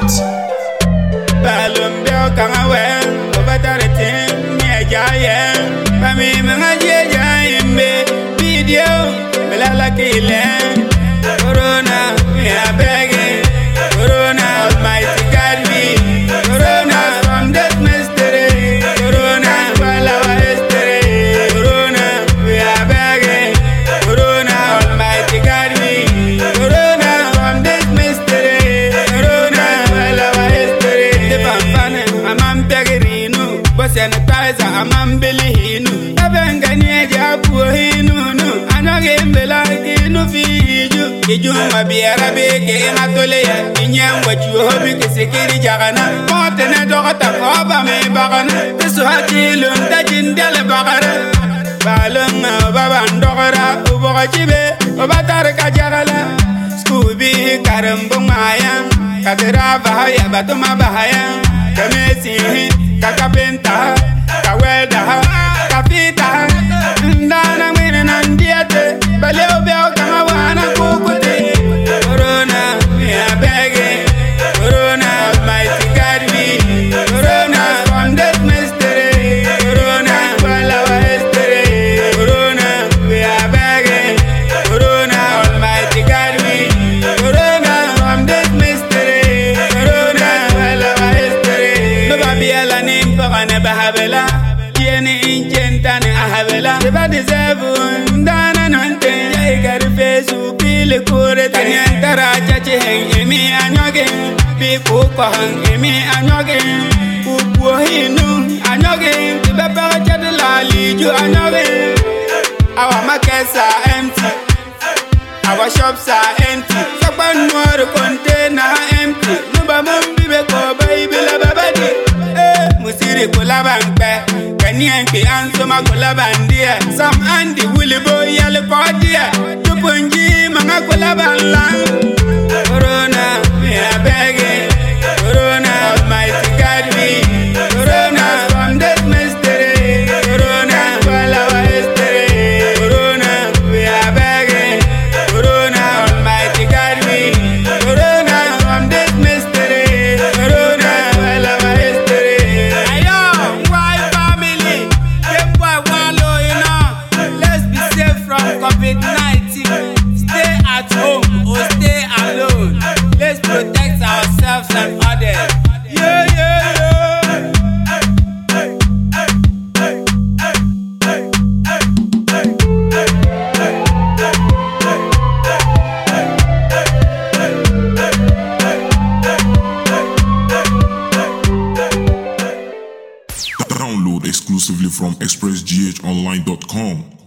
Balum Bill Kangawen, Obataritim, Niajayan, Pami Mangajayan, Video, Belala Kilen, Corona, we are begging, Corona, Almighty God, me, Corona, from this mystery, Corona, while our history, Corona, we are begging, Corona, Almighty God, me, Corona, from this mystery, Corona, while our history, the Pampana, I'm Pegarino, but sanitizer, I'm Billy, Abangania, Japuhino, I know game belong no fiju. You might be a big in a tole, in yam what you hope you can secure Jagana, Martin, Doctor, Papa, me, Bagana, the Swahili, Tajin Delabagara, Balanga, Baba, and Dogara, Ubochibe, Obataraka Jagala, Scooby, Karambumaya, Katera Bahaya, Batuma Bahaya, Kamesi, Kakapenta, Kaweda, Kapita, Dana winning and theatre, Baleo Bell Kamawana Kukuti, Corona, we are begging, Corona, Almighty God, we, Corona, from that mystery, Corona, while our history, Corona, we are begging, Corona, Almighty God, we, Corona, from that mystery, Corona, while our history, no Babiela name for an Bahabela. Gentane ahavela Deba deserve Dana nante Yaiga face Upile kure Tanyantara chache heng Emi anyoge Piku kohang Emi anyoge Upuo hinu Anyoge Deba para chadela Liju anyoge Our markets are empty Our shops are empty Saban nwari container empty Nuba mumbi beko Baby la babadi Musiri kulabangpe Kanyanki ansoma kulabandia Sam andi wulibo yale kodia Tupunji manga kulabanlang Corona, we are begging Corona, Almighty God we Corona, from this mystery Corona, while our history Corona, we are begging Corona, Almighty God we Corona, from this mystery Corona, while our history Ayo, why family? Game boy wallow, you know. Let's be safe from COVID-19. Stay at home or stay alone. Let's protect ourselves and others. Yeah, yeah, yeah. Download exclusively from expressghonline.com.